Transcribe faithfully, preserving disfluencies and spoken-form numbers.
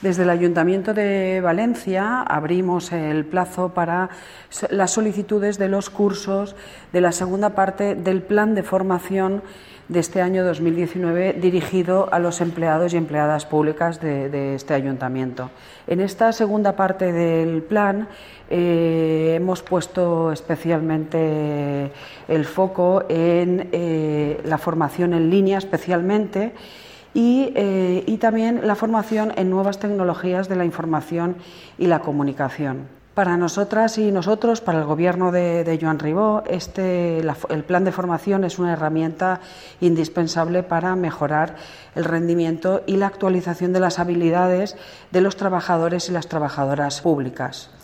Desde el Ayuntamiento de Valencia abrimos el plazo para las solicitudes de los cursos de la segunda parte del plan de formación de este año dos mil diecinueve dirigido a los empleados y empleadas públicas de, de este ayuntamiento. En esta segunda parte del plan eh, hemos puesto especialmente el foco en eh, la formación en línea especialmente y, eh, y también la formación en nuevas tecnologías de la información y la comunicación. Para nosotras y nosotros, para el Gobierno de, de Joan Ribó, este, la, el plan de formación es una herramienta indispensable para mejorar el rendimiento y la actualización de las habilidades de los trabajadores y las trabajadoras públicas.